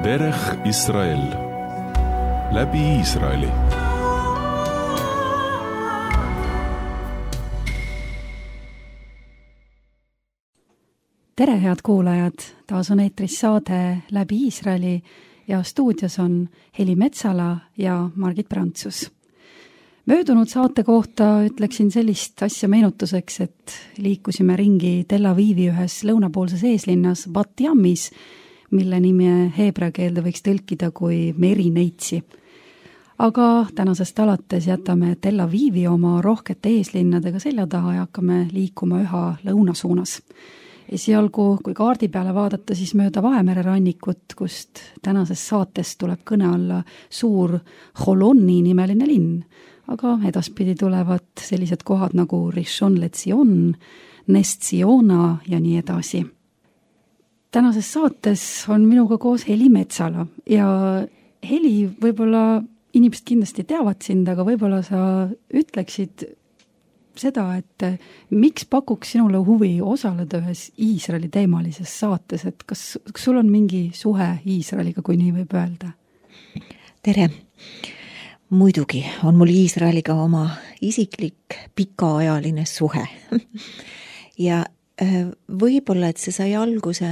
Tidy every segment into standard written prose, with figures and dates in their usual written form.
דרך ישראל läbi Iisraeli. Tere, head kuulajad! Taas on eetris saade läbi Iisraeli ja stuudios on Heli Metsala ja Margit Prantsus. Möödunud saate kohta ütleksin sellist asja meenutuseks, et liikusime ringi Tel Avivi ühes lõunapoolses eeslinnas Bat Yamis, mille nime heebrea keelde võiks tõlkida kui merineitsi. Aga tänasest alates jätame Tel Avivi oma rohkete eeslinnadega selja taha ja hakkame liikuma üha lõunasuunas. Esialgu, kui kaardi peale vaadata, siis mööda Vahemere rannikut, kust tänases saates tuleb kõne alla suur Holoni nimeline linn, aga edaspidi tulevad sellised kohad nagu Rishon LeZion, Ness Ziona ja nii edasi. Tänases saates on minuga koos Heli Metsala ja Heli, võib-olla inimesed kindlasti teavad sind, aga võib-olla sa ütleksid seda, et miks pakuks sinule huvi osaleda ühes Iisraeli teemalises saates, et kas sul on mingi suhe Iisraeliga, kui nii võib öelda? Tere! Muidugi on mul Iisraeliga oma isiklik pikaajaline suhe. Ja võib-olla, et see sai alguse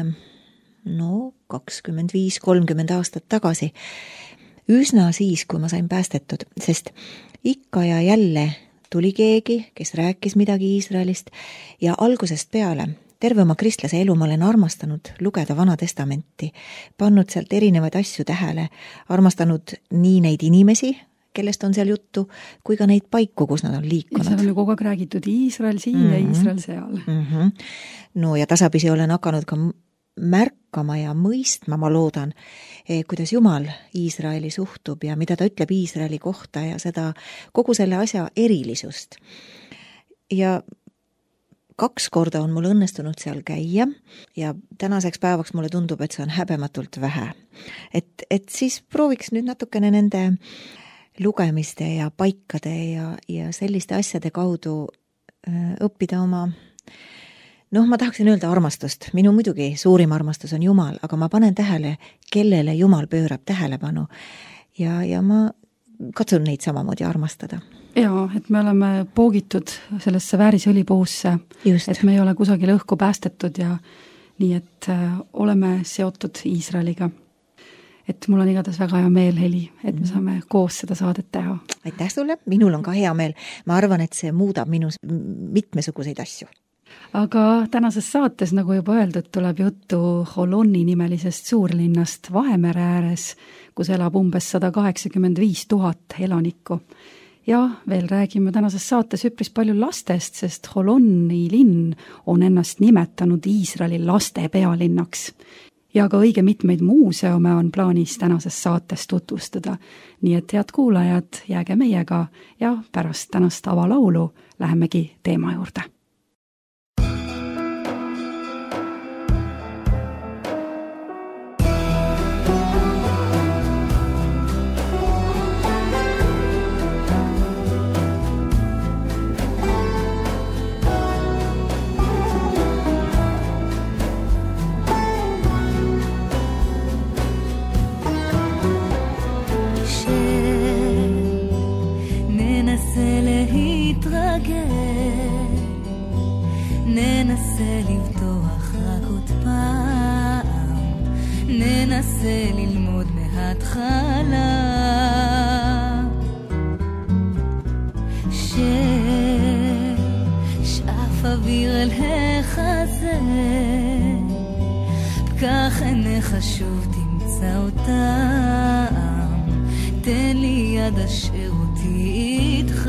25-30 aastat tagasi, üsna siis, kui ma sain päästetud, sest ikka ja jälle tuli keegi, kes rääkis midagi Iisraelist ja algusest peale terve oma kristlase elu ma olen armastanud lugeda Vana Testamenti, pannud sealt erinevaid asju tähele, armastanud nii neid inimesi, kellest on seal juttu, kui ka neid paiku, kus nad on liikunud. Ja seal on ju kogu aeg räägitud Iisrael siin ja Iisrael seal. No ja tasapisi olen hakanud ka märkama ja mõistma, ma loodan, kuidas Jumal Iisraeli suhtub ja mida ta ütleb Iisraeli kohta ja seda kogu selle asja erilisust. Ja 2 korda on mul õnnestunud seal käia ja tänaseks päevaks mulle tundub, et see on häbematult vähe. Et siis prooviks nüüd natukene nende lugemiste ja paikade ja selliste asjade kaudu õppida oma ma tahaksin öelda armastust. Minu muidugi suurim armastus on Jumal, aga ma panen tähele, kellele Jumal pöörab tähelepanu. Ja ma katsun neid samamoodi armastada. Jaa, et me oleme poogitud sellesse väärisõlipuusse, et me ei ole kusagil õhku päästetud ja nii, et oleme seotud Iisraeliga. Et mul on igatahes väga hea meel, Heli, et me saame koos seda saadet teha. Aitäh sulle, minul on ka hea meel. Ma arvan, et see muudab minus mitmesuguseid asju. Aga tänases saates, nagu juba öeldud, tuleb juttu Holoni nimelisest suurlinnast Vahemere ääres, kus elab umbes 185 000 elanikku. Ja veel räägime tänases saates üpris palju lastest, sest Holoni linn on ennast nimetanud Iisraeli laste pealinnaks. Ja ka õige mitmeid muuseume on plaanis tänases saates tutvustada. Nii et head kuulajad, jääge meiega ja pärast tänast avalaulu lähemegi teema juurde. ננסה לבטוח רק עוד פעם, ננסה ללמוד מההתחלה, ששאף אוויר אל החזה, כך עיניך שוב תמצא אותם, תן לי יד אשר אותי איתך.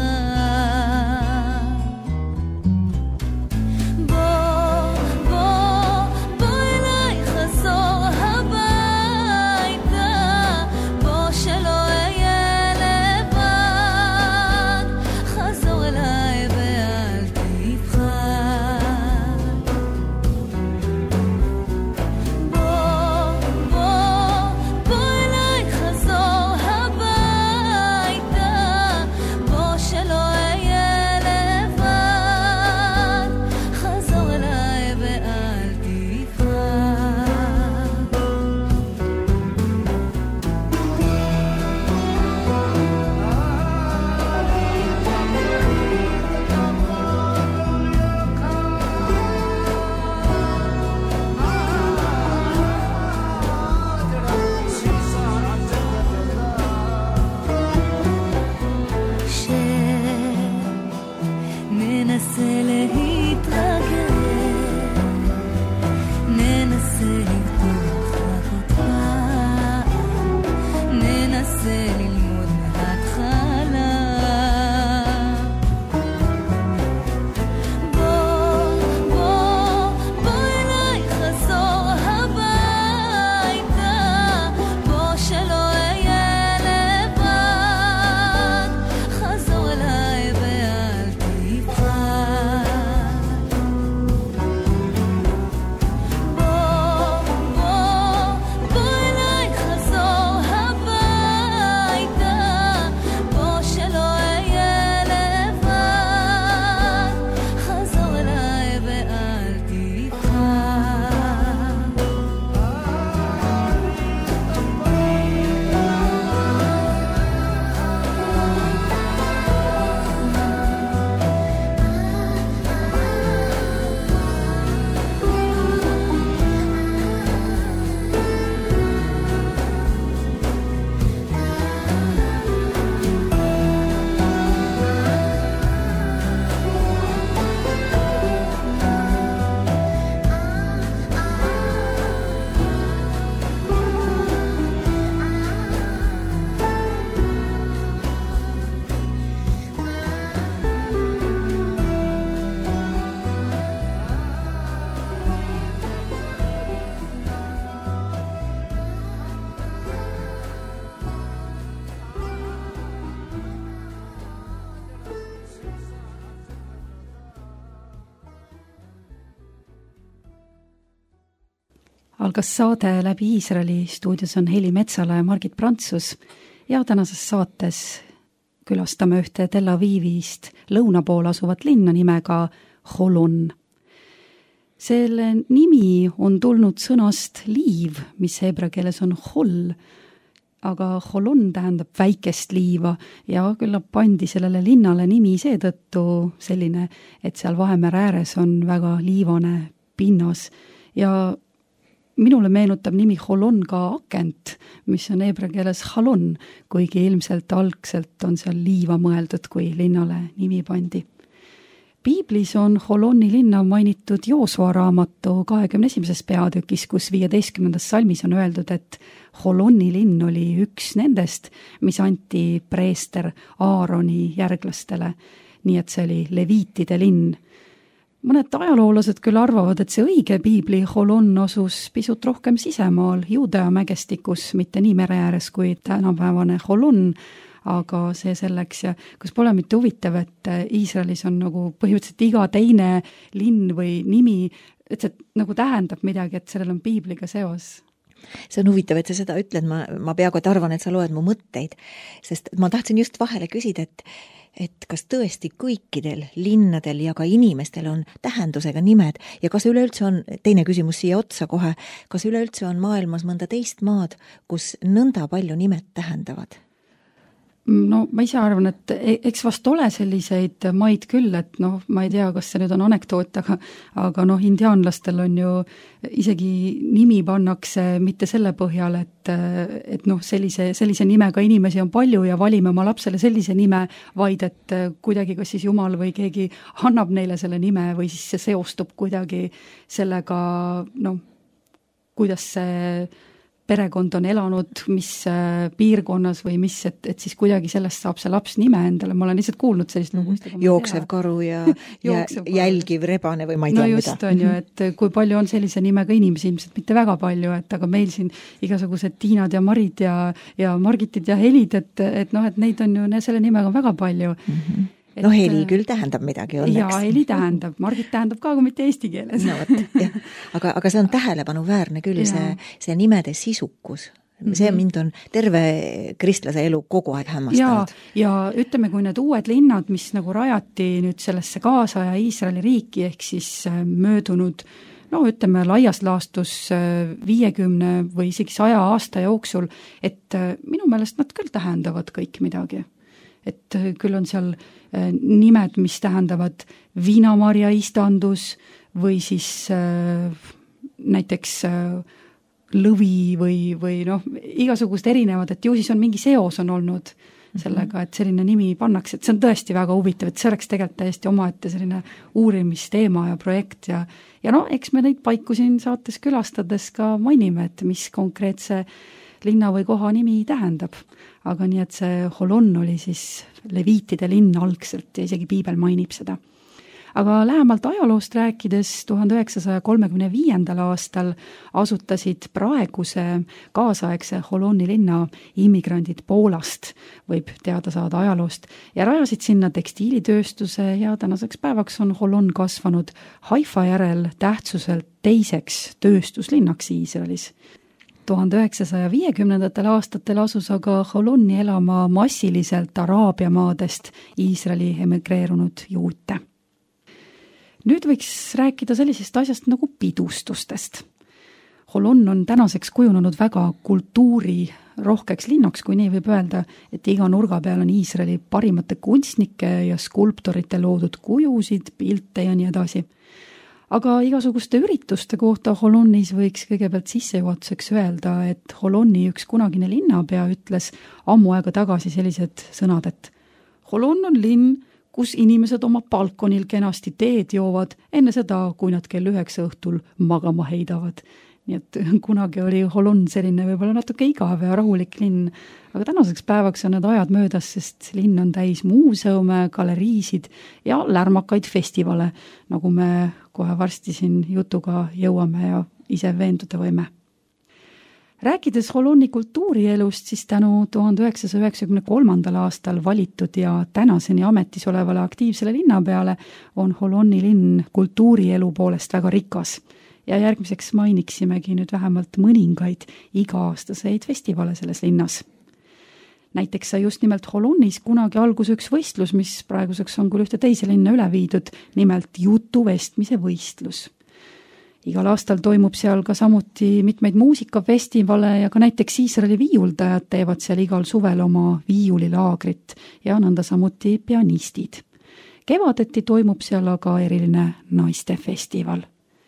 בוא algas saade Läbi Iisraeli, stuudios on Heli Metsala ja Margit Prantsus ja tänases saates külastame ühte Tel Avivist lõuna pool asuvat linna nimega Holon. Selle nimi on tulnud sõnast liiv, mis heebrea keeles on hol, aga Holon tähendab väikest liiva ja küllap pandi sellele linnale nimi seetõttu selline, et seal Vahemere ääres on väga liivane pinnas ja minule meenutab nimi Holon ka akent, mis on heebrea keeles halon, kuigi ilmselt algselt on seal liiva mõeldud, kui linnale nimi pandi. Piiblis on Holoni linna mainitud Joosua raamatu 21. peatükis, kus 15. salmis on öeldud, et Holoni linn oli üks nendest, mis anti preester Aaroni järglastele, nii et see oli leviitide linn. Mõned ajaloolased küll arvavad, et see õige Piibli Holon asus pisut rohkem sisemaal Juudea mägestikus, mitte nii mere ääres kui tänapäevane Holon, aga see selleks ja kas pole mitte huvitav, et Iisraelis on nagu põhimõtteliselt iga teine linn või nimi, et see nagu tähendab midagi, et sellel on Piibliga seos. See on huvitav, et sa seda ütled, ma peaaegu et arvan, et sa loed mu mõtteid, sest ma tahtsin just vahele küsida, et kas tõesti kõikidel linnadel ja ka inimestel on tähendusega nimed ja kas üleüldse on, teine küsimus siia otsa kohe, kas üleüldse on maailmas mõnda teist maad, kus nõnda palju nimed tähendavad? No ma ise arvan, et eks vast ole selliseid maid küll, et ma ei tea, kas see nüüd on anekdoot, aga indiaanlastel on ju isegi nimi pannakse mitte selle põhjal, et sellise nimega inimesi on palju ja valime oma lapsele sellise nime, vaid et kuidagi kas siis Jumal või keegi annab neile selle nime või siis see seostub kuidagi sellega, kuidas see perekond on elanud, mis piirkonnas või mis, et siis kuidagi sellest saab see laps nime endale. Ma olen lihtsalt kuulnud sellist lugust. Jooksev karu ja jälgiv rebane või ma ei tea mida. No just on ju, et kui palju on sellise nimega inimesi, ilmselt mitte väga palju, aga meil siin igasugused Tiinad ja Marid ja Margitid ja Helid, et neid on ju selle nimega väga palju. Mm-hmm. Heli küll tähendab midagi õnneks. Jaa, Heli tähendab, Margit tähendab ka, kui mitte eesti keeles. Aga see on tähelepanuväärne küll, see nimede sisukus. See mind on terve kristlase elu kogu aeg hämmastanud. Ja ütleme, kui need uued linnad, mis nagu rajati nüüd sellesse kaasaja Iisraeli riiki, ehk siis möödunud ütleme laias laastus 50 või isegi 100 aasta jooksul, et minu meelest nad küll tähendavad kõik midagi. Et küll on seal nimed, mis tähendavad viinamarja istandus või siis näiteks lõvi või igasugust erinevad, et ju siis on mingi seos on olnud sellega, et selline nimi pannakse, et see on tõesti väga huvitav, et see oleks tegelikult täiesti omaette selline uurimisteema ja projekt ja eks me neid paiku siin saates külastades ka mainime, et mis konkreetse linna või koha nimi tähendab. Aga nii, et see Holon oli siis leviitide linn algselt ja isegi Piibel mainib seda. Aga lähemalt ajaloost rääkides 1935. aastal asutasid praeguse kaasaegse Holoni linna immigrandid Poolast, võib teada saada ajaloost, ja rajasid sinna tekstiilitööstuse ja tänaseks päevaks on Holon kasvanud Haifa järel tähtsuselt teiseks tööstuslinnaks Iisraelis. 1950. aastatel asus aga Holoni elama massiliselt Araabia maadest Iisraeli emigreerunud juute. Nüüd võiks rääkida sellisest asjast nagu pidustustest. Holon on tänaseks kujunenud väga kultuurirohkeks linnaks, kui nii võib öelda, et iga nurga peal on Iisraeli parimate kunstnike ja skulptorite loodud kujusid, pilte ja nii edasi. Aga igasuguste ürituste kohta Holonis võiks kõigepealt sissejuhatuseks öelda, et Holoni üks kunagine linnapea ütles ammu aega tagasi sellised sõnad, et Holon on linn, kus inimesed oma balkonil kenasti teed joovad enne seda, kui nad kell 9 õhtul magama heidavad. Nii et kunagi oli Holon selline võib-olla natuke igav ja rahulik linn, aga tänaseks päevaks on need ajad möödas, sest linn on täis muuseume, galeriisid ja lärmakaid festivale, nagu me kohe varsti siin jutuga jõuame ja ise veenduda võime. Rääkides Holoni kultuurielust, siis tänu 1993. aastal valitud ja tänaseni ametis olevale aktiivsele linnapeale on Holoni linn kultuurielu poolest väga rikas. ja järgmiseks mainiksimegi nüüd vähemalt mõningaid iga-aastaseid festivale selles linnas. Näiteks sai just nimelt Holonnis kunagi algus üks võistlus, mis praeguseks on küll ühte teise linna üle viidud, nimelt jutuvestmise võistlus. Igal aastal toimub seal ka samuti mitmeid muusikafestivale ja ka näiteks Iisraeli viiuldajad teevad seal igal suvel oma viiulilaagrit ja nõnda samuti pianistid. Kevadeti toimub seal aga eriline naistefestival.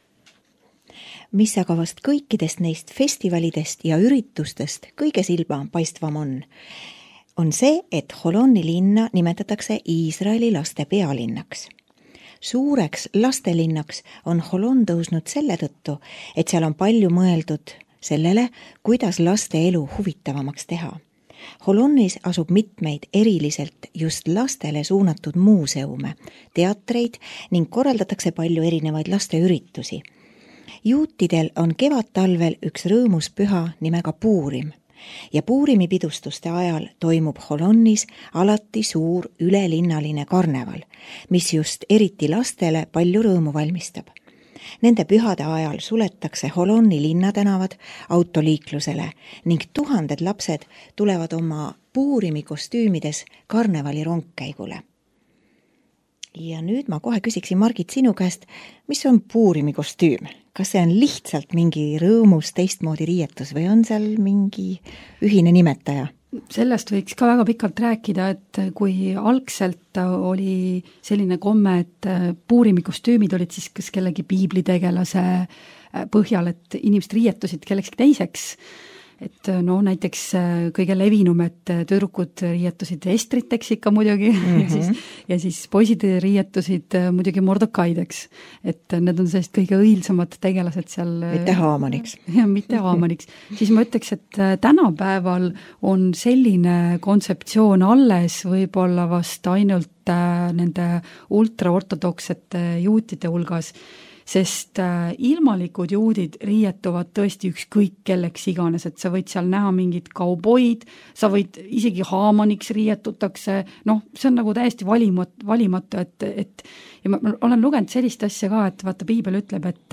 Mis aga vast kõikidest neist festivalidest ja üritustest kõige silma paistvam on see, et Holonni linna nimetatakse Iisraeli laste pealinnaks. Suureks lastelinnaks on Holon tõusnud selle tõttu, et seal on palju mõeldud sellele, kuidas laste elu huvitavamaks teha. Holonnis asub mitmeid eriliselt just lastele suunatud muuseume, teatreid ning korraldatakse palju erinevaid lasteüritusi. Juutidel on kevad-talvel üks rõõmus püha nimega Puurim ja Puurimi pidustuste ajal toimub Holonnis alati suur ülelinnaline karneval, mis just eriti lastele palju rõõmu valmistab. Nende pühade ajal suletakse Holonni linnatänavad autoliiklusele ning tuhanded lapsed tulevad oma Puurimi kostüümides karnevali rongkäigule. Ja nüüd ma kohe küsiksin Margit sinu käest, mis on Puurimi kostüüm? Kas see on lihtsalt mingi rõõmus teistmoodi riietus või on seal mingi ühine nimetaja? Sellest võiks ka väga pikalt rääkida, et kui algselt oli selline komme, et Puurimi kostüümid olid siis kas kellegi piiblitegelase põhjal, et inimesed riietusid kellekski teiseks, et no näiteks kõige levinum, et tüdrukud riietusid Estriteks ikka muidugi ja siis poisid riietusid muidugi Mordokaideks, et need on sellised kõige õilsamad tegelased seal. Mitte Haamaniks. Ja mitte Haamaniks. Siis ma ütleks, et tänapäeval on selline kontseptsioon alles võib-olla vast ainult nende ultraortodoksete juutide hulgas, sest ilmalikud juudid riietuvad tõesti ükskõik kelleks iganes, et sa võid seal näha mingid kauboid, sa võid isegi haamaniks rietutakse, noh, see on nagu täiesti valimatu, et ja ma olen lugenud sellist asja ka, et vaata, piibel ütleb, et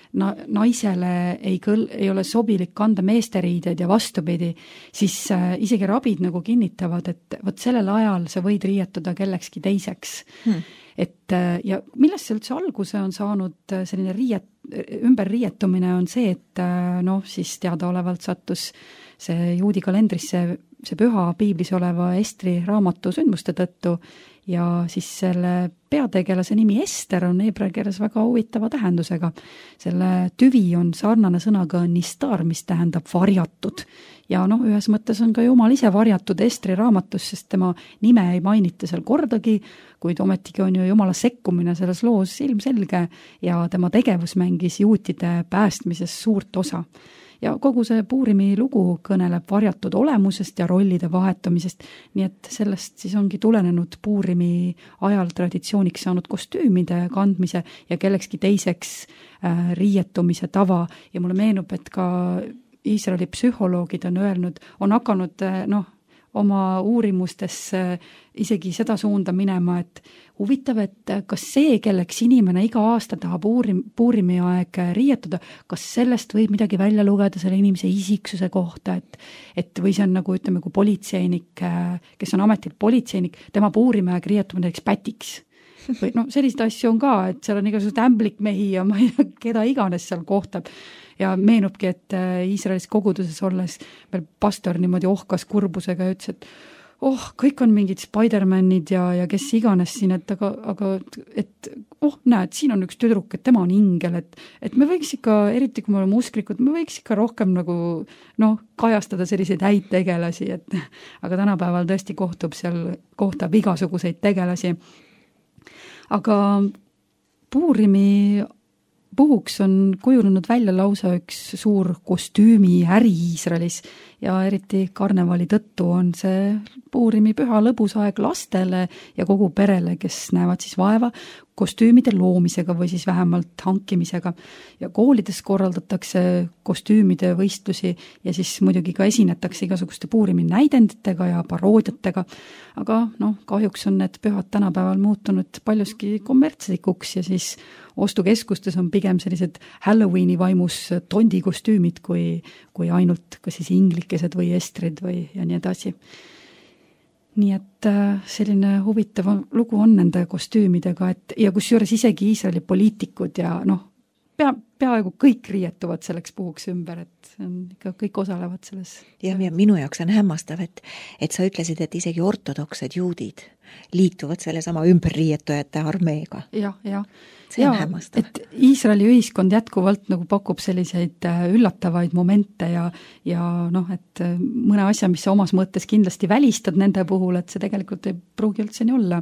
naisele ei ole sobilik kanda meesteriideid ja vastupidi, siis isegi rabid nagu kinnitavad, et võt sellel ajal sa võid rietuda kellekski teiseks. Et ja millest see üldse alguse on saanud selline ümberriietumine on see, et siis teadaolevalt sattus see juudi kalendrisse see püha piiblis oleva Estri raamatu sündmuste tõttu ja siis selle peategelase nimi Ester on heebrea keeles väga huvitava tähendusega. Selle tüvi on sarnane sõnaga nistar, mis tähendab varjatud. Ja ühes mõttes on ka Jumal ise varjatud Estri raamatus, sest tema nime ei mainita seal kordagi, kuid ometigi on ju Jumala sekkumine selles loos ilmselge ja tema tegevus mängis juutide päästmises suurt osa. Ja kogu see Puurimi lugu kõneleb varjatud olemusest ja rollide vahetamisest, nii et sellest siis ongi tulenenud Puurimi ajal traditsiooniks saanud kostüümide kandmise ja kellekski teiseks riietumise tava ja mulle meenub, et ka Iisraeli psühholoogid on öelnud, on hakanud oma uurimustes isegi seda suunda minema, et huvitav, et kas see, kelleks inimene iga aasta tahab Puurimi aeg riietuda, kas sellest võib midagi välja lugeda selle inimese isiksuse kohta, et või see on nagu, ütleme, kui politseinik, kes on ametilt politseinik, tema Puurimi aeg riietumine näiteks pätiks. Või selliseid asju on ka, et seal on igasugused ämblikmehi ja ma ei tea, keda iganes seal kohtab. Ja meenubki, et Iisraelis koguduses olles meil pastor niimoodi ohkas kurbusega ja ütles, et kõik on mingid Spider-manid ja kes iganes siin, aga näed, siin on üks tüdruk, et tema on ingel, et me võiks ikka, eriti kui me oleme usklikud, me võiks ikka rohkem nagu kajastada selliseid häid tegelasi, aga tänapäeval tõesti kohtab igasuguseid tegelasi. Aga Puurimi puhuks on kujunenud välja lausa üks suur kostüümi äri Iisraelis ja eriti karnevali tõttu on see Puurimi püha lõbus aeg lastele ja kogu perele, kes näevad siis vaeva kostüümide loomisega või siis vähemalt hankimisega. Ja koolides korraldatakse kostüümide võistlusi ja siis muidugi ka esinetakse igasuguste Puurimi näidenditega ja paroodiatega. Aga kahjuks on need pühad tänapäeval muutunud paljuski kommertslikuks ja siis ostukeskustes on pigem sellised Halloweeni vaimus tondikostüümid kui ainult kas siis inglikesed või estrid või ja nii edasi. Nii et selline huvitav lugu on nende kostüümidega, ja kusjuures isegi Iisraeli poliitikud ja peaaegu kõik riietuvad selleks puhuks ümber, et ikka kõik osalevad selles. Ja minu jaoks on hämmastav, et sa ütlesid, et isegi ortodoksed juudid liituvad selle sama ümberriietujate armeega. Ja. See on hämmastav. Et Iisraeli ühiskond jätkuvalt nagu pakub selliseid üllatavaid momente ja et mõne asja, mis sa omas mõttes kindlasti välistad nende puhul, et see tegelikult ei pruugi üldse nii olla.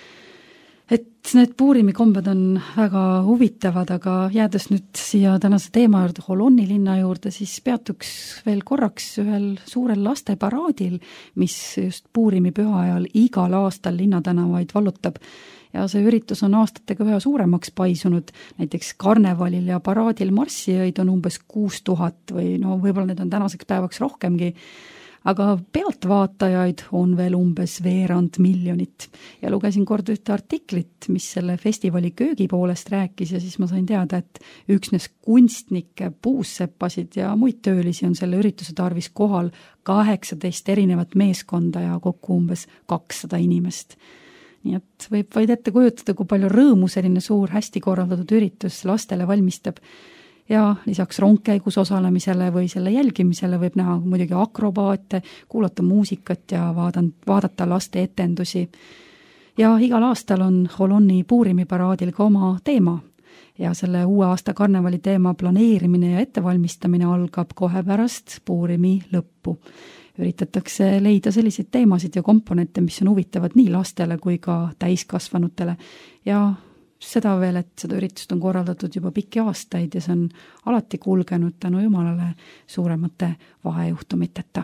Et need Puurimi kombed on väga huvitavad, aga jäädes nüüd siia tänase teema juurde, Holonni linna juurde, siis peatuks veel korraks ühel suurel lasteparaadil, mis just Puurimi püha ajal igal aastal linnatänavaid vallutab. Ja see üritus on aastatega üha suuremaks paisunud, näiteks karnevalil ja paraadil marssijaid on umbes 6000 või võib-olla need on tänaseks päevaks rohkemgi, aga pealtvaatajaid on veel umbes 200 000 ja lugesin kord ühte artiklit, mis selle festivali köögi poolest rääkis ja siis ma sain teada, et üksnes kunstnikke, puusseppasid ja muid töölisi on selle ürituse tarvis kohal 18 erinevat meeskonda ja kokku umbes 200 inimest. Nii et võib vaid ette kujutada, kui palju rõõmu selline suur hästi korraldatud üritus lastele valmistab. Ja lisaks rongkäigus osalemisele või selle jälgimisele võib näha muidugi akrobaate, kuulata muusikat ja vaadata laste etendusi. Ja igal aastal on Holonni Puurimi paraadil ka oma teema. Ja selle uue aasta karnevali teema planeerimine ja ettevalmistamine algab kohe pärast Puurimi lõppu. Üritatakse leida selliseid teemasid ja komponente, mis on huvitavad nii lastele kui ka täiskasvanutele. Ja seda veel, et seda üritust on korraldatud juba pikki aastaid ja see on alati kulgenud tänu Jumalale suuremate vahejuhtumiteta.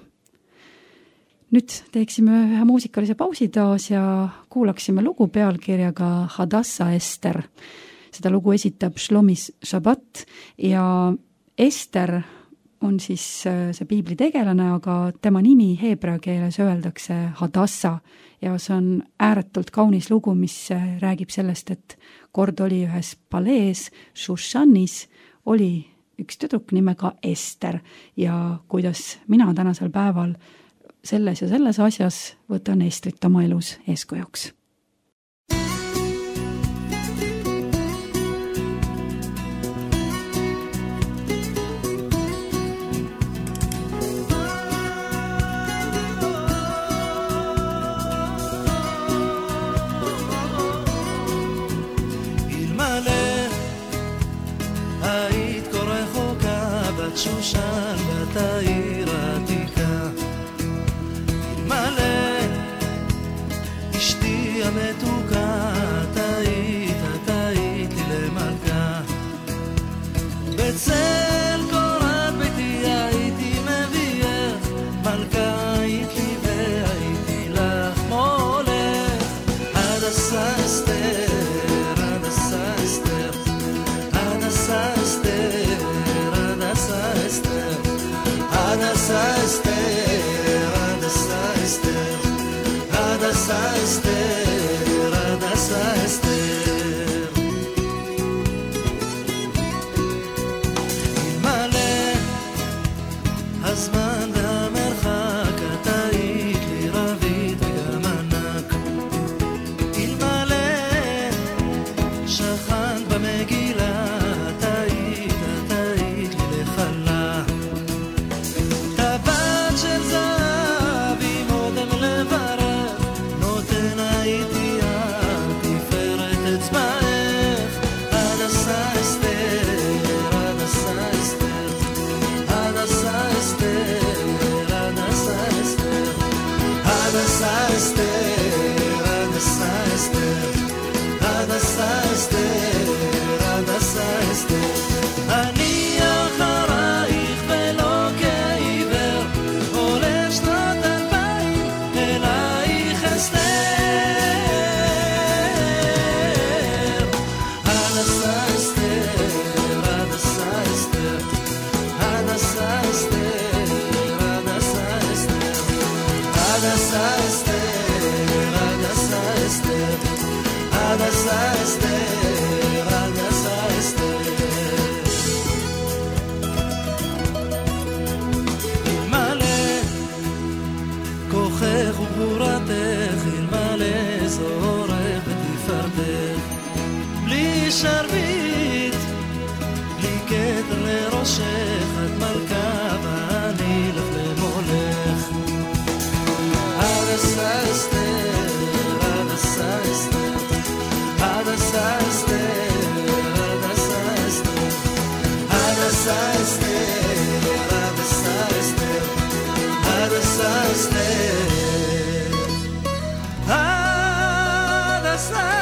Nüüd teeksime ühe muusikalise pausi taas ja kuulaksime lugu pealkirjaga Hadassa Ester. Seda lugu esitab Shlomi Shabbat ja Ester on siis see piibli tegelane, aga tema nimi heebrea keeles öeldakse Hadassa ja see on ääretult kaunis lugu, mis räägib sellest, et kord oli ühes palees Shushanis oli üks tüdruk nimega Ester ja kuidas mina tänasel päeval selles ja selles asjas võtan Estrit oma elus eeskujuks. שושן בת העיר העתיקה אלמלא אשתי המתוקה תהית לי למלכה בצל קורת ביתי הייתי מבייך מלכה היית לי והייתי לך מולך הדסה אסתר הדסה אסתר הדסה אסתר Hadassa Ester, Hadassa Ester, Hadassa Ester, Hadassa Ester. אלמלא הזמן והמרחק את היית לי רבית וגם ענק אלמלא שכנת במגילה את היית לי לחלה Hadassa Ester, שרביט, בלי כתר לראשך, את מלכה ואני לך למולך. הדסה אסתר, הדסה אסתר, הדסה אסתר, הדסה אסתר, הדסה אסתר, הדסה אסתר, הדסה אסתר, הדסה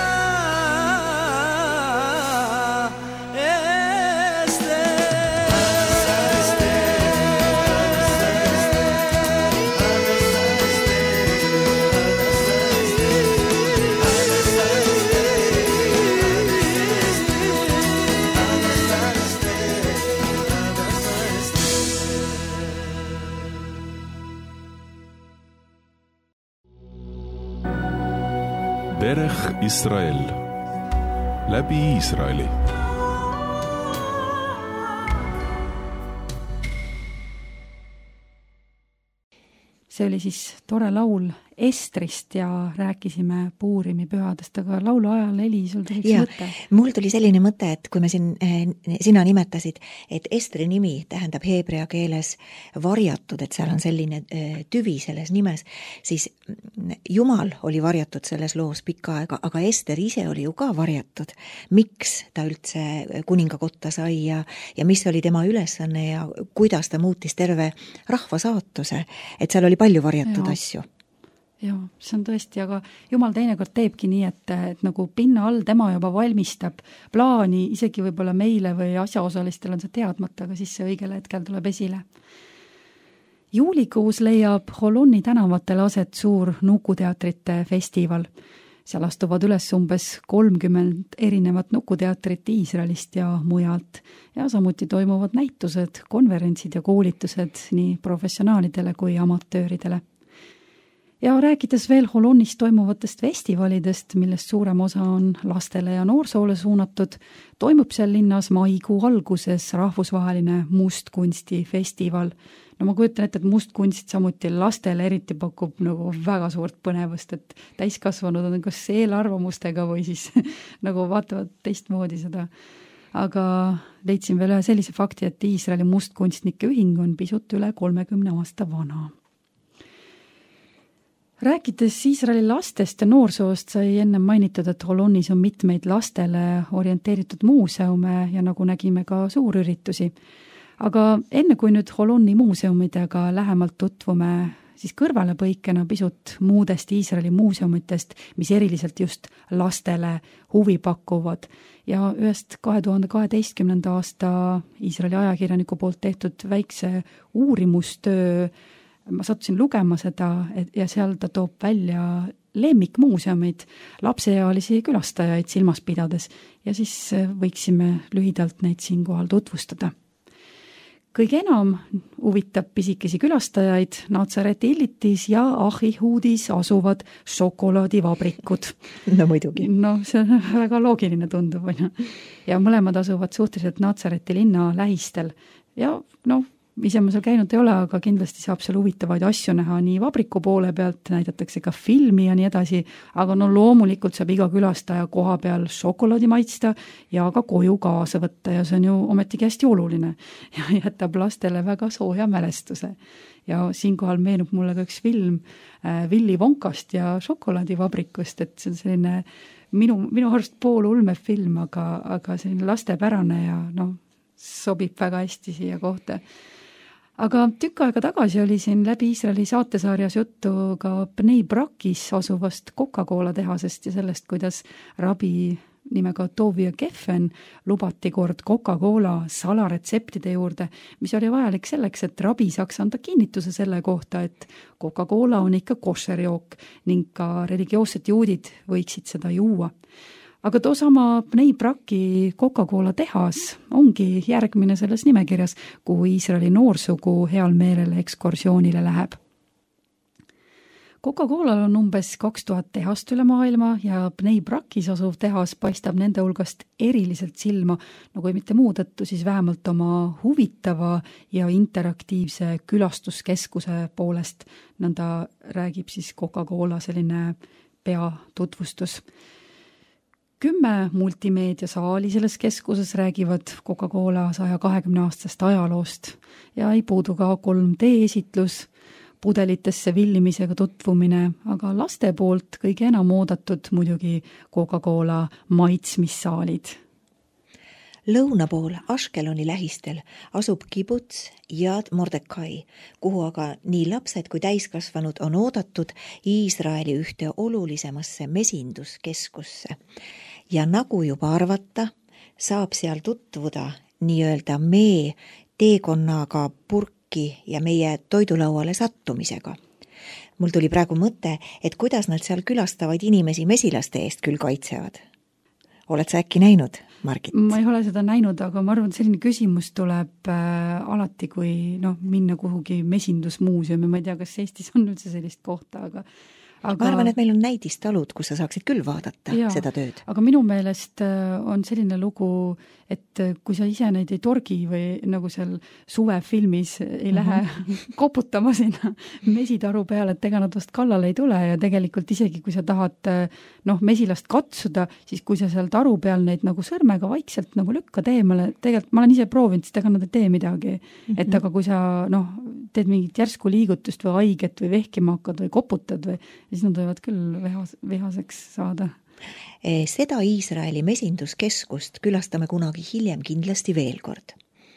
דרך ישראל, läbi Iisraeli. See oli siis tore laul Estrist ja rääkisime Puurimi pühadest, aga laulu ajal, Heli, sul tuli üks mõte. Mul tuli selline mõte, et kui me sina nimetasid, et Estri nimi tähendab heebrea keeles varjatud, et seal on selline tüvi selles nimes, siis Jumal oli varjatud selles loos pikka aega, aga Ester ise oli ju ka varjatud. Miks ta üldse kuningakotta sai ja mis oli tema ülesanne ja kuidas ta muutis terve rahva saatuse, et seal oli palju varjatud asju. Jaa, see on tõesti, aga Jumal teinekord teebki nii, et nagu pinna all tema juba valmistab plaani, isegi võib-olla meile või asjaosalistel on see teadmata, aga siis see õigel hetkel tuleb esile. Juulikuus leiab Holonni tänavatel aset suur nukuteatrite festival. Seal astuvad üles umbes 30 erinevat nukuteatrit Iisraelist ja mujalt ja samuti toimuvad näitused, konverentsid ja koolitused nii professionaalidele kui amatööridele. Ja rääkides veel Holonnis toimuvatest festivalidest, millest suurem osa on lastele ja noorsoole suunatud, toimub seal linnas maikuu alguses rahvusvaheline mustkunstifestival. No ma kujutan ette, et mustkunst samuti lastele eriti pakub nagu väga suurt põnevust, et täiskasvanud on kas eelarvamustega või siis nagu vaatavad teistmoodi seda. Aga leidsin veel ühe sellise fakti, et Iisraeli mustkunstnike ühing on pisut üle 30 aasta vana. Rääkides Iisraeli lastest ja noorsoost sai enne mainitud, et Holonnis on mitmeid lastele orienteeritud muuseume ja nagu nägime ka suurüritusi. Aga enne kui nüüd Holonni muuseumidega lähemalt tutvume, siis kõrvalepõikena pisut muudest Iisraeli muuseumitest, mis eriliselt just lastele huvi pakuvad. Ja ühest 2012. aasta Iisraeli ajakirjaniku poolt tehtud väikse uurimustöö ma sattusin lugema seda ja seal ta toob välja lemmikmuuseumid lapseealisi külastajaid silmas pidades ja siis võiksime lühidalt neid siinkohal tutvustada. Kõige enam huvitab pisikesi külastajaid Natsareti Illitis ja Ahihudis asuvad šokolaadivabrikud. No muidugi. No see on väga loogiline tundub. Ja mõlemad asuvad suhteliselt Natsareti linna lähistel ja ise ma seal käinud ei ole, aga kindlasti saab seal huvitavaid asju näha nii vabriku poole pealt, näidatakse ka filmi ja nii edasi, aga loomulikult saab iga külastaja koha peal šokolaadi maitsta ja ka koju kaasa võtta ja see on ju ometigi hästi oluline ja jätab lastele väga sooja mälestuse. Ja siinkohal meenub mulle ka üks film Willy Wonkast ja šokolaadivabrikust, et see on selline minu arust poolulme film, aga selline lastepärane ja sobib väga hästi siia kohta. Aga tükk aega tagasi oli siin läbi Iisraeli saatesarjas juttu ka Bnei Brakis asuvast Coca-Cola tehasest ja sellest, kuidas rabi nimega Tovia Geffen lubati kord Coca-Cola salaretseptide juurde, mis oli vajalik selleks, et rabi saaks anda kinnituse selle kohta, et Coca-Cola on ikka košerjook ning ka religioossed juudid võiksid seda juua. Aga toosama Bnei Braki Coca-Cola tehas ongi järgmine selles nimekirjas, kuhu Iisraeli noorsugu heal meelele ekskursioonile läheb. Coca-Colal on umbes 2000 tehast üle maailma ja Bnei Brakis asuv tehas paistab nende hulgast eriliselt silma, kui mitte muu tõttu, siis vähemalt oma huvitava ja interaktiivse külastuskeskuse poolest. Nõnda räägib siis Coca-Cola selline peatutvustus. 10 multimeediasaali selles keskuses räägivad Coca-Cola 120-aastast ajaloost ja ei puudu ka 3D-esitlus, pudelitesse villimisega tutvumine, aga laste poolt kõige enam oodatud muidugi Coca-Cola maitsmissaalid. Lõuna pool Ashkeloni lähistel asub kibuts Yad Mordekai, kuhu aga nii lapsed kui täiskasvanud on oodatud Iisraeli ühte olulisemasse mesinduskeskusse. Ja nagu juba arvata, saab seal tutvuda nii-öelda mee teekonnaga purki ja meie toidulauale sattumisega. Mul tuli praegu mõte, et kuidas nad seal külastavaid inimesi mesilaste eest küll kaitsevad. Oled sa äkki näinud, Margit? Ma ei ole seda näinud, aga ma arvan, et selline küsimus tuleb alati, kui minna kuhugi mesindusmuuseumi. Ma ei tea, kas Eestis on üldse sellist kohta, aga ma arvan, et meil on näidistalud, kus sa saaksid küll vaadata seda tööd. Aga minu meelest on selline lugu, et kui sa ise neid ei torgi või nagu seal suvefilmis ei lähe koputama sinna mesitaru peale, et ega nad vast kallale ei tule ja tegelikult isegi kui sa tahad mesilast katsuda, siis kui sa seal taru peal neid nagu sõrmega vaikselt nagu lükkad eemale, tegelikult ma olen ise proovinud, sest ega nad ei tee midagi. Et aga kui sa teed mingit järsku liigutust või haiget või vehkima hakkad või koputad või siis nad võivad küll vihaseks saada. Seda Iisraeli mesinduskeskust külastame kunagi hiljem kindlasti veel kord.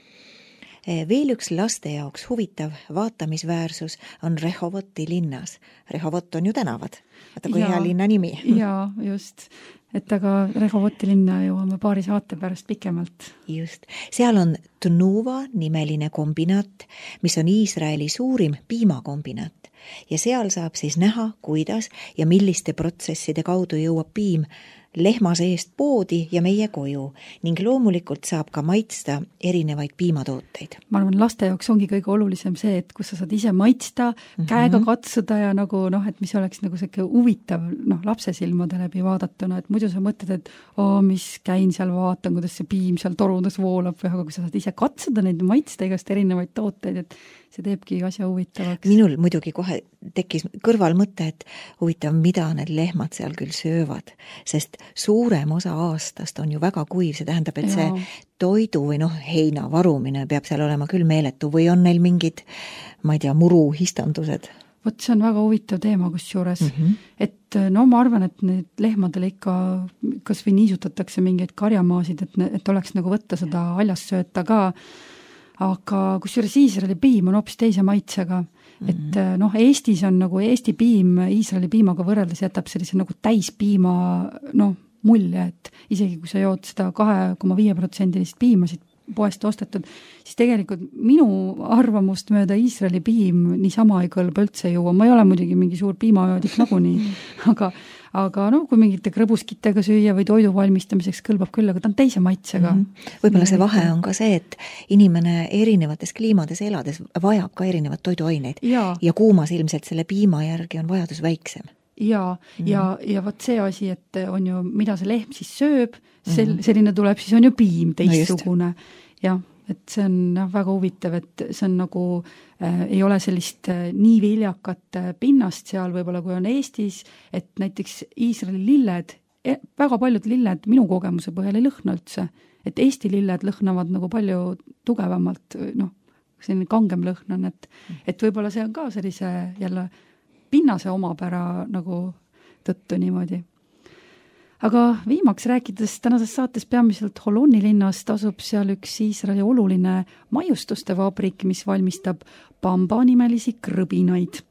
Veel üks laste jaoks huvitav vaatamisväärsus on Rehovoti linnas. Rehovot on ju tänavad. Vaata, kui hea linna nimi. Jaa, just. Et aga Rehovoti linna jõuame paari saate pärast pikemalt. Just. Seal on Tnuva nimeline kombinaat, mis on Iisraeli suurim piimakombinaat. Ja seal saab siis näha, kuidas ja milliste protsesside kaudu jõuab piim lehma seest poodi ja meie koju ning loomulikult saab ka maitsta erinevaid piimatooteid. Ma arvan, laste jaoks ongi kõige olulisem see, et kus sa saad ise maitsta, käega katsuda ja nagu et mis oleks nagu selline huvitav lapse silmade läbi vaadatuna, et muidu sa mõtled, et mis käin seal, vaatan, kuidas see piim seal torudes voolab või aga kui sa saad ise katsuda neid maitsta igast erinevaid tooteid, et see teebki asja huvitavaks. Minul muidugi kohe tekkis kõrval mõte, et huvitav, mida need lehmad seal küll söövad, sest suurem osa aastast on ju väga kuiv, see tähendab, et see toidu või heina varumine peab seal olema küll meeletu või on neil mingid, ma ei tea, muruhistandused? Vot see on väga huvitav teema kusjuures, et ma arvan, et need lehmadele ikka kas või niisutatakse mingeid karjamaasid, et oleks nagu võtta seda haljast sööta ka, aga kusjuures Iisraeli piim on hoopis teise maitsega, et Eestis on nagu Eesti piim Iisraeli piimaga võrreldes jätab sellise nagu täispiima mulje, et isegi kui sa jood seda 2,5% piimasid poest ostetud, siis tegelikult minu arvamust mööda Iisraeli piim niisama ei kõlba üldse juua. Ma ei ole muidugi mingi suur piimajoodik nagunii, aga kui mingite krõbuskitega süüa või toidu valmistamiseks kõlbab küll, aga ta on teise maitsega. Võib-olla see vahe on ka see, et inimene erinevates kliimades elades vajab ka erinevat toiduaineid ja kuumas ilmselt selle piima järgi on vajadus väiksem. Ja võt see asi, et on ju, mida see lehm siis sööb, selline tuleb, siis on ju piim teistsugune. Ja, et see on väga huvitav, et see on nagu, ei ole sellist nii viljakat pinnast seal võib-olla, kui on Eestis, et näiteks Iisraeli lilled, väga paljud lilled minu kogemuse põhjal ei lõhna üldse, et Eesti lilled lõhnavad nagu palju tugevamalt, selline kangem lõhn on, et võib-olla see on ka sellise jälle pinnase omapära nagu tõttu niimoodi. Aga viimaks rääkides tänases saates peamiselt Holoni linnast asub seal üks Iisraeli oluline maiustuste vabrik, mis valmistab bamba nimelisi krõbinaid.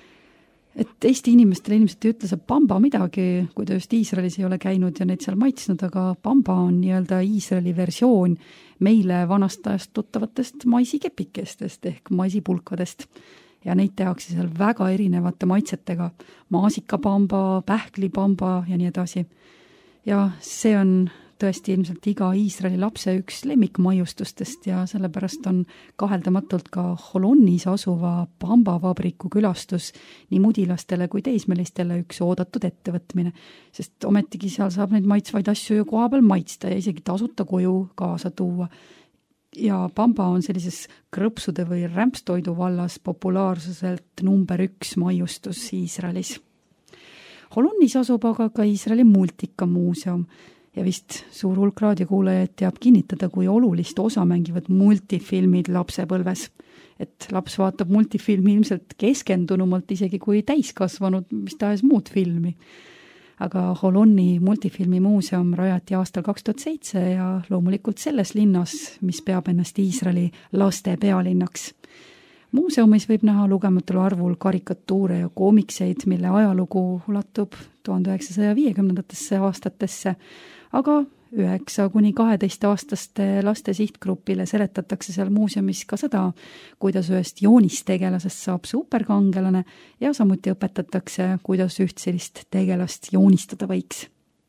Et Eesti inimestele ilmselt ei ütle see bamba midagi, kui ta just Iisraelis ei ole käinud ja neid seal maitsnud, aga bamba on nii-öelda Iisraeli versioon meile vanast ajast tuttavatest maisikepikestest ehk maisipulkadest. Ja neid tehakse seal väga erinevate maitsetega, maasikapamba, pähklipamba ja nii edasi. Ja see on tõesti ilmselt iga Iisraeli lapse üks lemmikmaiustustest ja sellepärast on kaheldamatult ka Holonis asuva pambavabriku külastus nii mudilastele kui teismelistele üks oodatud ettevõtmine, sest ometigi seal saab neid maitsvaid asju ju koha peal maitsta ja isegi tasuta koju kaasa tuua. Ja pamba on sellises krõpsude või rämpstoidu vallas populaarsuselt number 1 maiustus Iisraelis. Holonis asub aga ka Iisraeli multikamuuseum ja vist suur hulk raadiokuulajaid teab kinnitada, kui olulist osa mängivad multifilmid lapsepõlves. Et laps vaatab multifilmi ilmselt keskendunumalt isegi kui täiskasvanud mis tahes muud filmi. Aga Holonni multifilmi muuseum rajati aastal 2007 ja loomulikult selles linnas, mis peab ennast Iisraeli laste pealinnaks. Muuseumis võib näha lugematul arvul karikatuure ja koomikseid, mille ajalugu ulatub 1950 aastatesse, aga 9–12-aastaste laste sihtgrupile seletatakse seal muuseumis ka seda, kuidas ühest joonistegelasest saab superkangelane ja samuti õpetatakse, kuidas üht sellist tegelast joonistada võiks.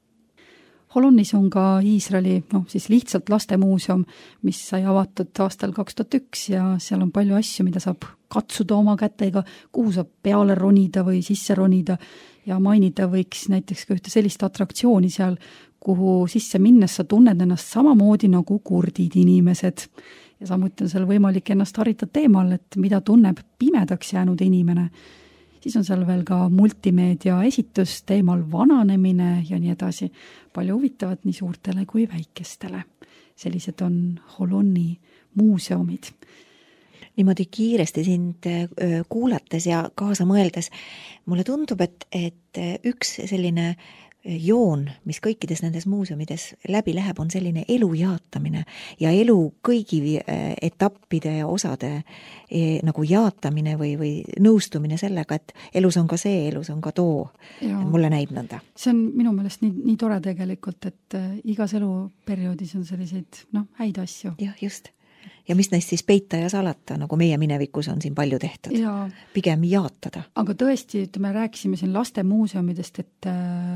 Holonnis on ka Iisraeli, siis lihtsalt lastemuuseum, mis sai avatud aastal 2001 ja seal on palju asju, mida saab katsuda oma kätega, kuhu saab peale ronida või sisse ronida ja mainida võiks näiteks ka ühte sellist atraktsiooni seal, kuhu sisse minnes sa tunned ennast samamoodi nagu kurdid inimesed. Ja samuti on seal võimalik ennast harita teemal, et mida tunneb pimedaks jäänud inimene. Siis on seal veel ka multimeedia esitus teemal vananemine ja nii edasi. Palju huvitavat nii suurtele kui väikestele. Sellised on Holonni muuseumid. Niimoodi kiiresti sind kuulates ja kaasa mõeldes, mulle tundub, et üks selline joon, mis kõikides nendes muuseumides läbi läheb, on selline elu jaatamine ja elu kõigi etappide ja osade nagu jaatamine või nõustumine sellega, et elus on ka see, elus on ka too. Mulle näib nõnda. See on minu meelest nii tore tegelikult, et igas eluperioodis on selliseid häid asju. Jah, just. Ja mis neist siis peita ja salata, nagu meie minevikus on siin palju tehtud. Ja, pigem jaatada. Aga tõesti, rääkisime siin laste muuseumidest, et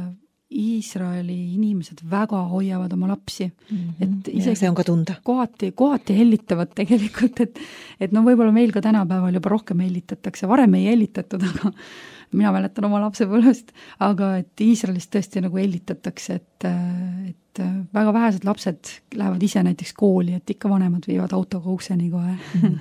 Iisraeli inimesed väga hoiavad oma lapsi. Et see on ka tunda. Kohati hellitavad tegelikult, et võib-olla meil ka tänapäeval juba rohkem hellitatakse. Varem ei hellitatud, aga mina mäletan oma lapsepõlvest, aga et Iisraelis tõesti nagu hellitatakse, et väga vähesed lapsed lähevad ise näiteks kooli, et ikka vanemad viivad autoga ukseni kohe.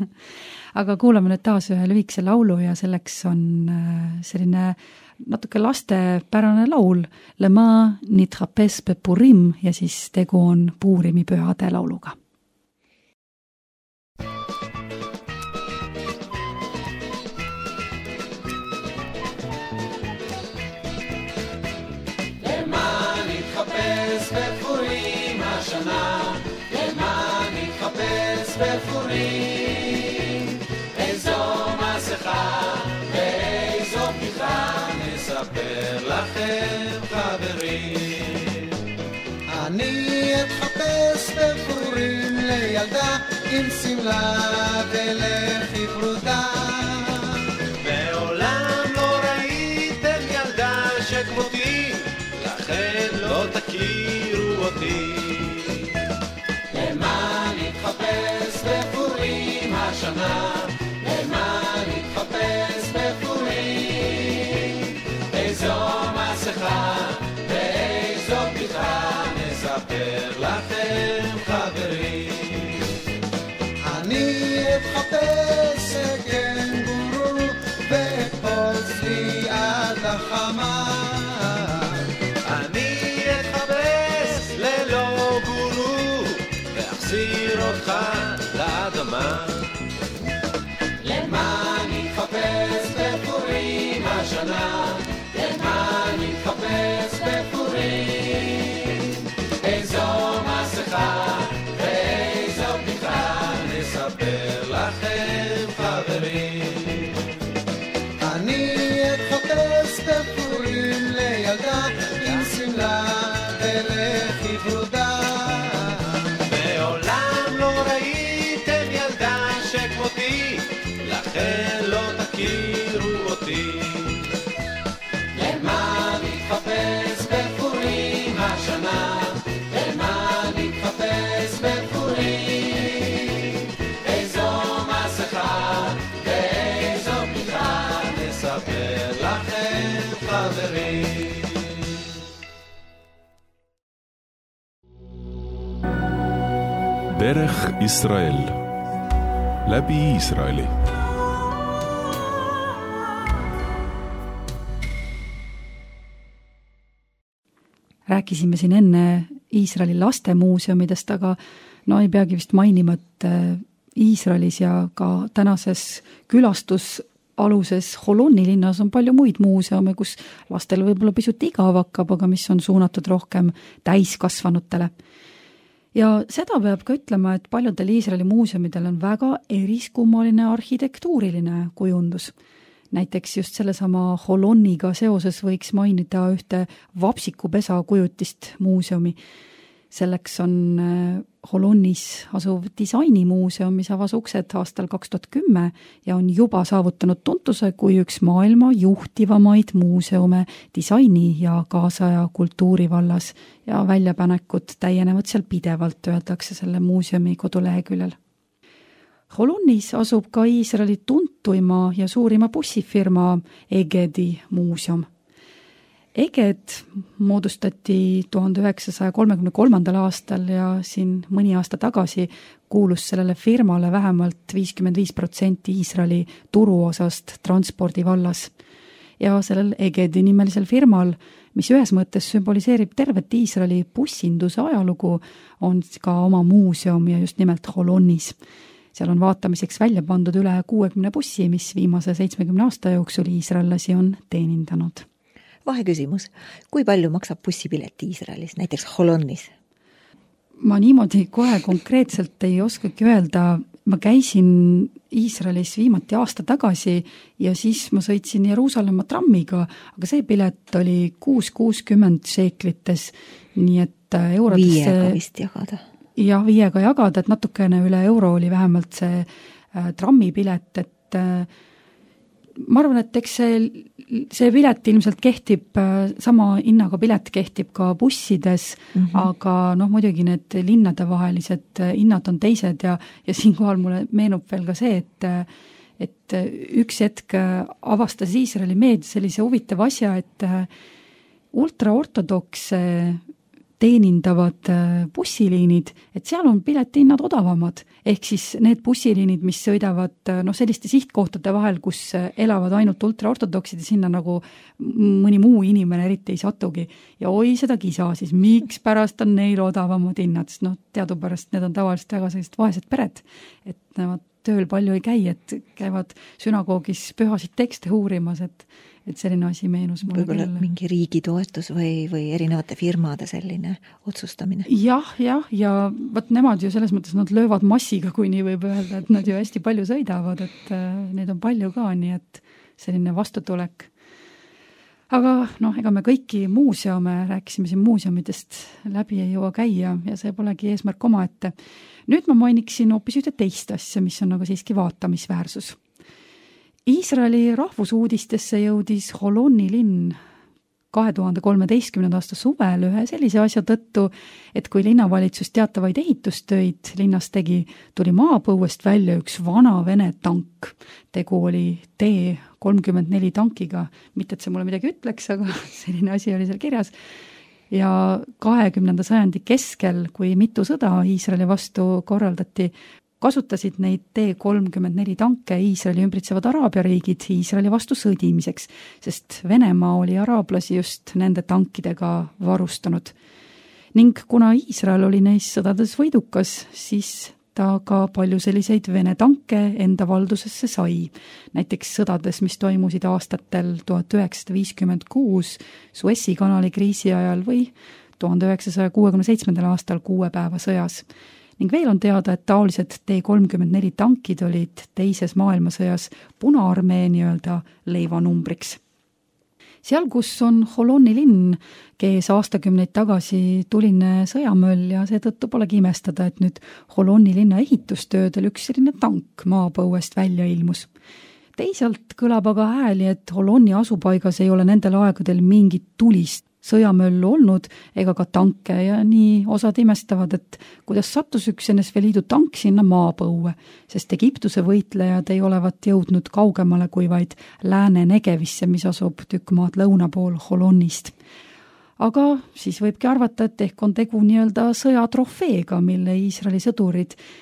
Aga kuulame nüüd taas ühe lühikese laulu ja selleks on selline natuke lastepärane laul Lema nitrapes bepurim ja siis tegu on Puurimi pühade lauluga. Lema nitrapes bepurim השנה Lema nitrapes bepurim איזו מסכה ואיזו פתיחה נספר לכם חברים אני אתחפש בפורים לילדה עם סמלה ולכי פרודה מעולם לא ראיתם ילדה שכמותי לכן לא תכירו אותי למה נתחפש בפורים השנה למה נתחפש בפורים איזו מסכה ואיזו פתיחה נספר לכם חברים אני אתחפש אגן גורו ואקפוץ לי עד החמה אני אתחפש ללא גורו ואחזיר אותך לאדמה למה נתחפש בפורים השנה למה נתחפש בפורים איזו מסכה ואיזו פתיחה נספר לכם חברים אני אתחפש בפורים לילדה עם סמלה ולכי פרודה מעולם לא ראיתם ילדה שכמותי לכן לא תכירו אותי למה נתחפש בפורים השנה למה נתחפש בפורים איזו מסכה ואיזו פתיחה נספר לכם חברים דרך ישראל läbi Iisraeli. Rääkisime siin enne Iisraeli lastemuuseumidest, aga no ei peagi vist mainima, et Iisraelis ja ka tänases külastusaluses Holoni linnas on palju muid muuseume, kus lastel võib-olla pisut igav hakkab, aga mis on suunatud rohkem täiskasvanutele. Ja seda peab ka ütlema, et paljudel Iisraeli muuseumidel on väga eriskummaline arhitektuuriline kujundus. Näiteks just sellesama Holoniga seoses võiks mainida ühte vapsikupesa kujutist muuseumi. Selleks on Holonis asuv disainimuuseum, mis avas uksed aastal 2010 ja on juba saavutanud tuntuse kui üks maailma juhtivamaid muuseume disaini ja kaasaja kultuuri vallas ja väljapanekud täienevad seal pidevalt, öeldakse selle muuseumi koduleheküljel. Holonis asub ka Iisraeli tuntuima ja suurima bussifirma Egedi muuseum. Eged moodustati 1933. aastal ja siin mõni aasta tagasi kuulus sellele firmale vähemalt 55% Iisraeli turuosast transpordi vallas. Ja sellel Egedi nimelisel firmal, mis ühes mõttes sümboliseerib tervet Iisraeli bussinduse ajalugu, on ka oma muuseum ja just nimelt Holonis. Seal on vaatamiseks välja pandud üle 60 bussi, mis viimase 70 aasta jooksul iisraellasi on teenindanud. Vaheküsimus, kui palju maksab bussipilet Iisraelis, näiteks Holonis? Ma niimoodi kohe konkreetselt ei oskagi öelda. Ma käisin Iisraelis viimati aasta tagasi ja siis ma sõitsin Jeruusalemma trammiga, aga see pilet oli 6,60 šeeklites, nii et eurodesse... Viiega vist jagada. Jah, 5 jagada, et natukene üle euro oli vähemalt see trammipilet, et ma arvan, et eks see pilet ilmselt kehtib, sama hinnaga pilet kehtib ka bussides, aga muidugi need linnadevahelised hinnad on teised ja siinkohal mulle meenub veel ka see, et üks hetk avastas Iisraeli meedia sellise huvitava asja, et ultraortodokse teenindavad bussiliinid, et seal on piletihinnad odavamad, ehk siis need bussiliinid, mis sõidavad selliste sihtkohtade vahel, kus elavad ainult ultraortodoksid ja sinna nagu mõni muu inimene eriti ei satugi. Ja oi seda kisa siis, miks pärast on neil odavamad hinnad, sest teadupärast need on tavaliselt väga sellised vaesed pered, et nemad tööl palju ei käi, et käivad sünagoogis pühasid tekste uurimas, et selline asi meenus mulle võib-olla küll. Mingi riigi toetus või erinevate firmade selline otsustamine. Ja võt nemad ju selles mõttes, nad löövad massiga, kui nii võib öelda, et nad ju hästi palju sõidavad, et neid on palju ka, nii et selline vastutulek. Aga ega me kõiki muuseume, rääkisime siin muuseumidest läbi ei jõua käia ja see polegi eesmärk omaette. Nüüd ma mainiksin hoopis ühte teist asja, mis on nagu siiski vaatamisväärsus. Iisraeli rahvusuudistesse jõudis Holoni linn 2013. aasta suvel ühe sellise asja tõttu, et kui linnavalitsus teatavaid ehitustöid linnas tegi, tuli maapõuest välja üks vana Vene tank. Tegu oli T-34 tankiga, mitte et see mulle midagi ütleks, aga selline asi oli seal kirjas. Ja 20. sajandi keskel, kui mitu sõda Iisraeli vastu korraldati, kasutasid neid T-34 tanke Iisraeli ümbritsevad Araabia riigid Iisraeli vastu sõdimiseks, sest Venemaa oli araablasi just nende tankidega varustanud. Ning kuna Iisrael oli neis sõdades võidukas, siis ta ka palju selliseid Vene tanke enda valdusesse sai. Näiteks sõdades, mis toimusid aastatel 1956 Suessi kanali kriisi ajal või 1967. aastal 6 päeva sõjas. Ning veel on teada, et taolised T-34 tankid olid teises maailmasõjas Punaarmee nii-öelda leivanumbriks. Seal, kus on Holoni linn, kees aastakümneid tagasi tuline sõjamöll ja seetõttu polegi imestada, et nüüd Holoni linna ehitustöödel üks selline tank maapõuest välja ilmus. Teisalt kõlab aga hääli, et Holoni asupaigas ei ole nendel aegadel mingit tulist sõjamöllu olnud ega ka tanke ja nii osad imestavad, et kuidas sattus üks NSV Liidu tank sinna maapõue, sest Egiptuse võitlejad ei olevat jõudnud kaugemale kui vaid Lääne Negevisse, mis asub tükk maad lõuna pool Holonist. Aga siis võibki arvata, et ehk on tegu nii-öelda sõjatrofeega, mille Iisraeli sõdurid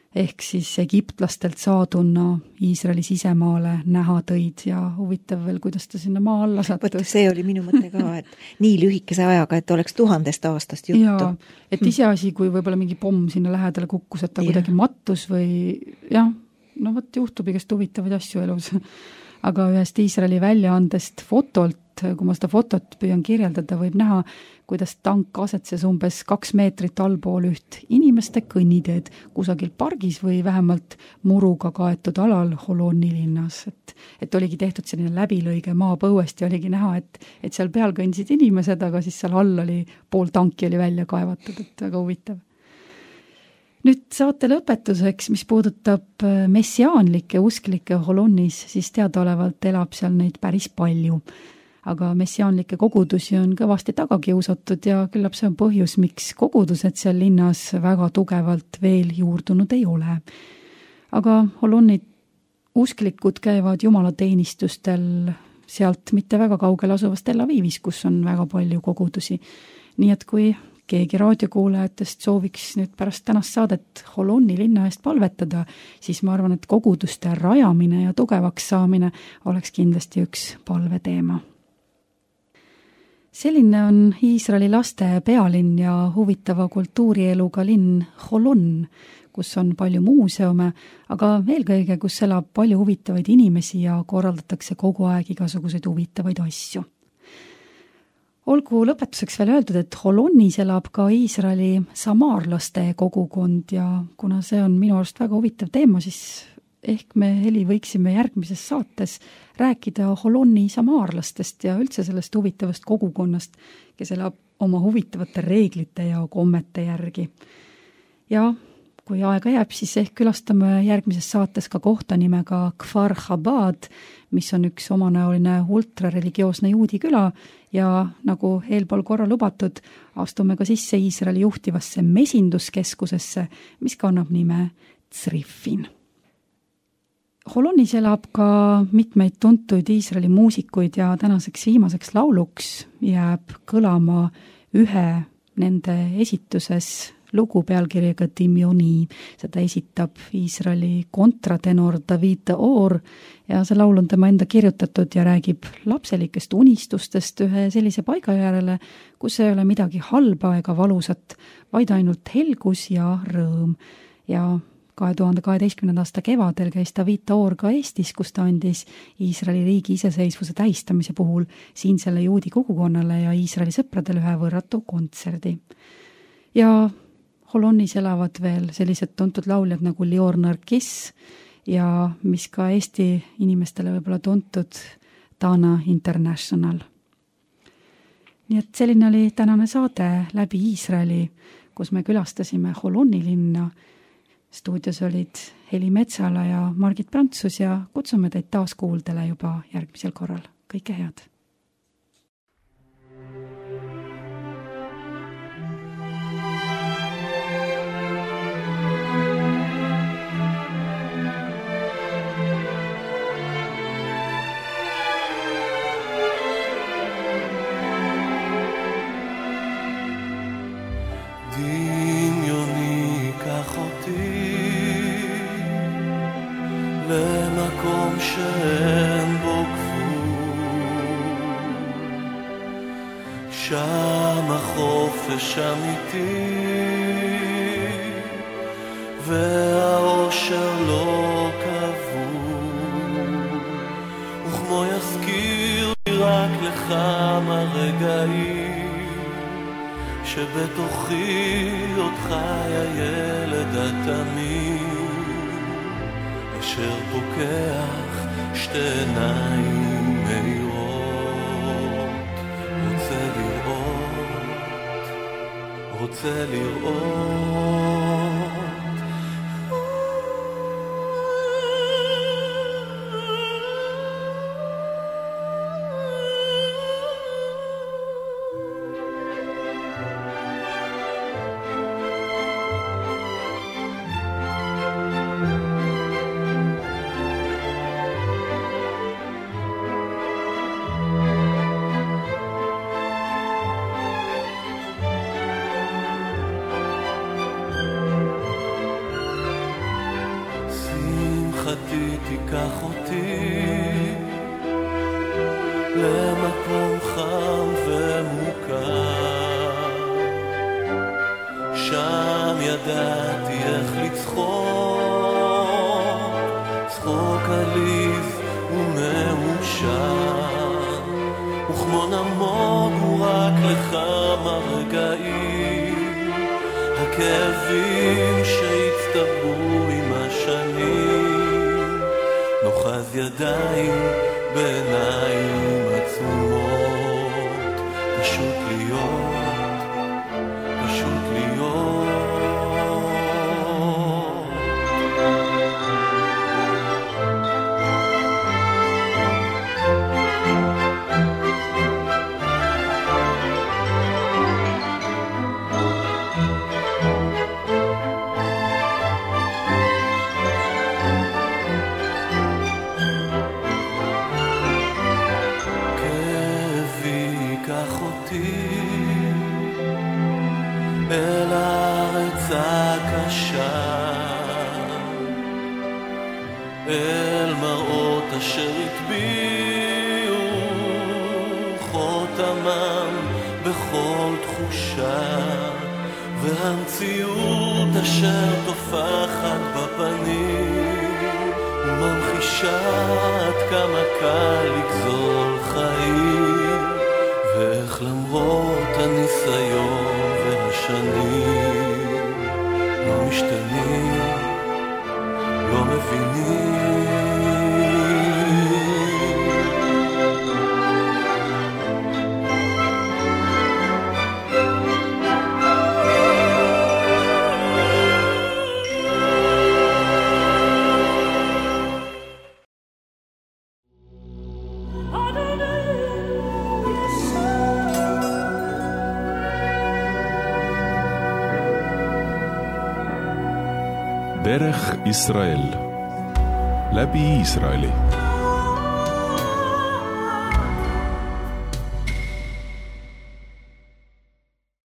ehk siis egiptlastelt saaduna Iisraeli sisemaale näha tõid ja huvitav veel, kuidas ta sinna maa alla sattus. See oli minu mõte ka, et nii lühikese ajaga, et oleks 1000 aastast juttu. Jaa, et iseasi, kui võib-olla mingi pomm sinna lähedale kukkus, et ta kuidagi mattus või jah, no võt juhtub igast huvitavaid asju elus. Aga ühest Iisraeli väljaandest fotolt, kui ma seda fotot püüan kirjeldada, võib näha, kuidas tank asetses umbes 2 meetrit allpool üht inimeste kõnniteed kusagil pargis või vähemalt muruga kaetud alal Holoni linnas. Et oligi tehtud selline läbilõige maapõuest ja oligi näha, et seal peal kõndsid inimesed, aga siis seal all oli pool tanki oli välja kaevatud, et väga huvitav. Nüüd saate lõpetuseks, mis puudutab messiaanlikke usklikke Holonis, siis teadaolevalt elab seal neid päris palju. Aga messiaanlikke kogudusi on kõvasti taga kiusatud ja küllap see on põhjus, miks kogudused seal linnas väga tugevalt veel juurdunud ei ole. Aga Holoni usklikud käivad jumalateenistustel sealt mitte väga kaugel asuvast Tel Avivis, kus on väga palju kogudusi. Nii et kui keegi raadiokuulajatest sooviks nüüd pärast tänast saadet Holoni linna eest palvetada, siis ma arvan, et koguduste rajamine ja tugevaks saamine oleks kindlasti üks palveteema. Selline on Iisraeli laste pealinn ja huvitava kultuurieluga linn Holon, kus on palju muuseume, aga eelkõige, kus elab palju huvitavaid inimesi ja korraldatakse kogu aeg igasuguseid huvitavaid asju. Olgu lõpetuseks veel öeldud, et Holonis elab ka Iisraeli samaarlaste kogukond ja kuna see on minu arust väga huvitav teema, siis ehk me, Heli, võiksime järgmises saates rääkida Holoni samaarlastest ja üldse sellest huvitavast kogukonnast, kes elab oma huvitavate reeglite ja kommete järgi. Ja kui aega jääb, siis ehk külastame järgmises saates ka kohta nimega Kfar Chabad, mis on üks omanäoline ultrareligioosne juudi küla ja nagu eelpool korra lubatud, astume ka sisse Iisraeli juhtivasse mesinduskeskusesse, mis kannab nime Tzrifin. Holonis elab ka mitmeid tuntuid Iisraeli muusikuid ja tänaseks viimaseks lauluks jääb kõlama ühe nende esituses lugu pealkirjaga Dimjoni. Seda esitab Iisraeli kontratenor David Or ja see laul on tema enda kirjutatud ja räägib lapselikest unistustest ühe sellise paiga järele, kus ei ole midagi halba ega valusat, vaid ainult helgus ja rõõm. Ja 2012. aasta kevadel käis David Or ka Eestis, kus ta andis Iisraeli riigi iseseisvuse tähistamise puhul siinsele juudi kogukonnale ja Iisraeli sõpradele ühe võrratu kontserdi. Ja Holonis elavad veel sellised tuntud lauljad nagu Lior Narkiss ja mis ka Eesti inimestele võib-olla tuntud Dana International. Nii et selline oli tänane saade läbi Iisraeli, kus me külastasime Holoni linna. Stuudios olid Heli Metsala ja Margit Prantsus ja kutsume teid taas kuuldele juba järgmisel korral. Kõike head! למקום שאין בו גבול, שם החופש אמיתי והאושר לא כבול, וכמו יזכיר לי רק לכמה רגעים שבתוכי עוד חי הילד התמיד אשר פוקח שתי עיניים מהירות, רוצה לראות נשמתי תיקח אותי למקום חם ומוכר, שם ידעתי איך לצחוק, צחוק עליז ומאושר, וכמו נמוג הוא רק לכמה רגעים, הכאבים שהצטברו עם השנים, נוחז ידיים בעיניים עצומות, פשוט להיות, פשוט להיות. אל הארץ הקשה, אל מראות אשר הטביעו חותמם בכל תחושה, והמציאות אשר תופחת בפנים וממחישה עד כמה קל לגזול חיים, ואיך למרות הניסיון והשנים לא משתנים, לא מבינים. דרך ישראל, לבי ישראלי.